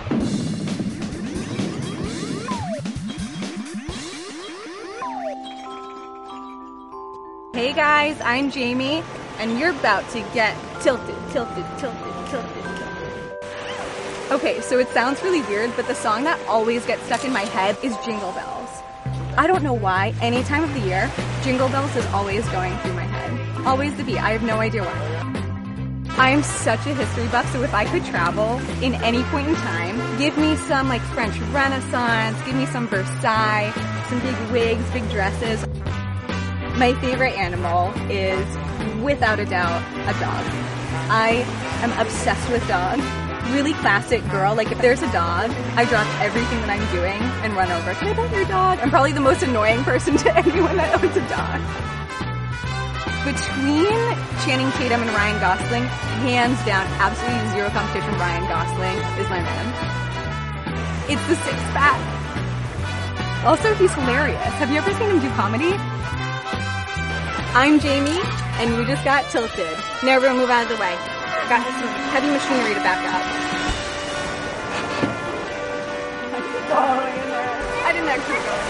Hey guys, I'm Jamie, and you're about to get tilted, tilted, tilted, tilted, tilted. Okay, so it sounds really weird, but the song that always gets stuck in my head is Jingle Bells. I don't know why, any time of the year, Jingle Bells is always going through my head. Always the beat, I have no idea why. I am such a history buff, so if I could travel in any point in time, give me some like French Renaissance, give me some Versailles, some big wigs, big dresses. My favorite animal is, without a doubt, a dog. I am obsessed with dogs. Really classic girl. Like, if there's a dog, I drop everything that I'm doing and run over. Can I pet your dog? I'm probably the most annoying person to anyone that owns a dog. Between Channing Tatum and Ryan Gosling, hands down, absolutely zero competition, Ryan Gosling is my man. It's the six-pack. Also, he's hilarious. Have you ever seen him do comedy? I'm Jamie, and you just got tilted. Now everyone move out of the way. Got some heavy machinery to back up. I didn't actually go.